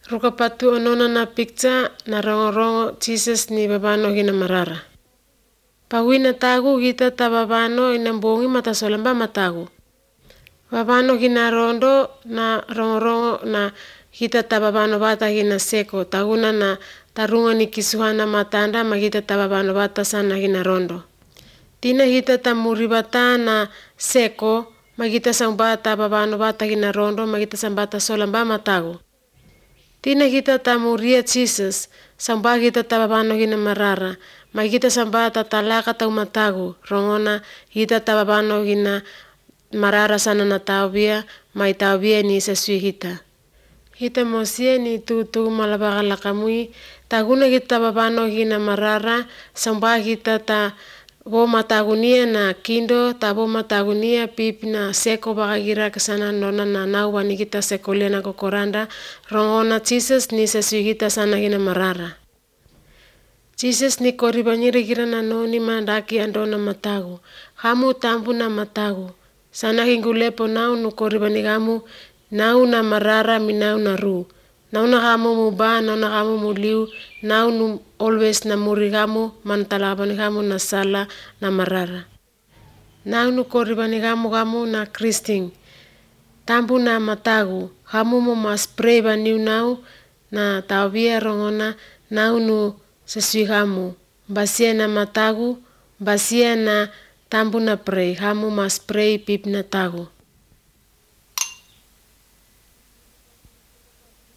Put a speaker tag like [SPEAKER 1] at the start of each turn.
[SPEAKER 1] Rukapatu onona na picture na rongo Jesus ni babano hina marara. Pawina tagu kita ta babano inambongi mata solamba matagu. Babano hina rondo na rongo na kita ta babano bata hina seko taguna na tarunga ni kisuhana matanda magita ta babano bata sana hina rondo. Tina hita ta muribata na seko magita sambata babano bata hina rondo magita sambata solamba matagu. Tina kita ta muria Jesus samba kita ta babano hina marara magita sambata talaka ta matagu rongona hita ta babano hina marara sana na tawia mai tawia ni sesui hita. Hita mosia ni tu malabaka lakamui taguna kita babano hina marara samba kita ta bo matagunia na kindo tabo matagunia pip na seko bakagira kesana nona na nawani kita sekolia na kokoranda rongona Jesus ni sesui kita sana hina marara. Jesus ni koribanyiri gira na noni mandaki andona matagu hamu tambu na matagu sana hingulepo nau nu koribanigamu nau na marara minau na ru nau na kamu muba nau na kamu muliu nau nu always na murigamu mantalabanigamu na sala na marara nau nu koribanigamu gamu na Kristing tambu na matagu hamu mo mas pray baniu nau na tawia rongona nau nu sesui gamu basia na matagu basia na tambu na pray hamu mas pray pip na tagu.